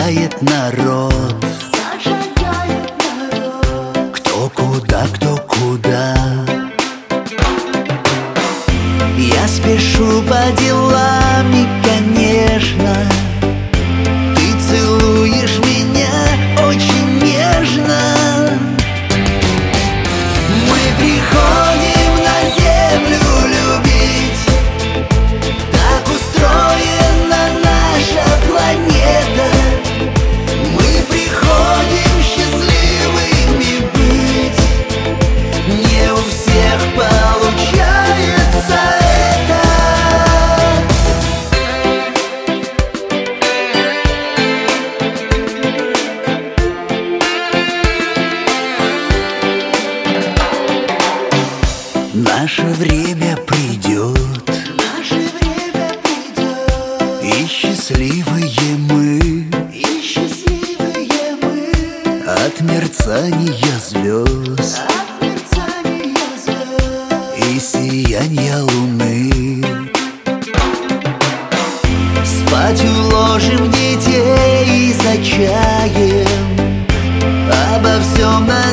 зажигает народ. Кто куда, кто куда. Я спешу по делам, и, конечно, ты целуешь меня очень нежно. Мы приходим на землю любить, так устроена наша планета. Мы приходим счастливыми быть, не у всех получается это. Наше время придет, и счастливые мы, от мерцания звезд и сияния луны. Спать уложим детей за чаем, обо всем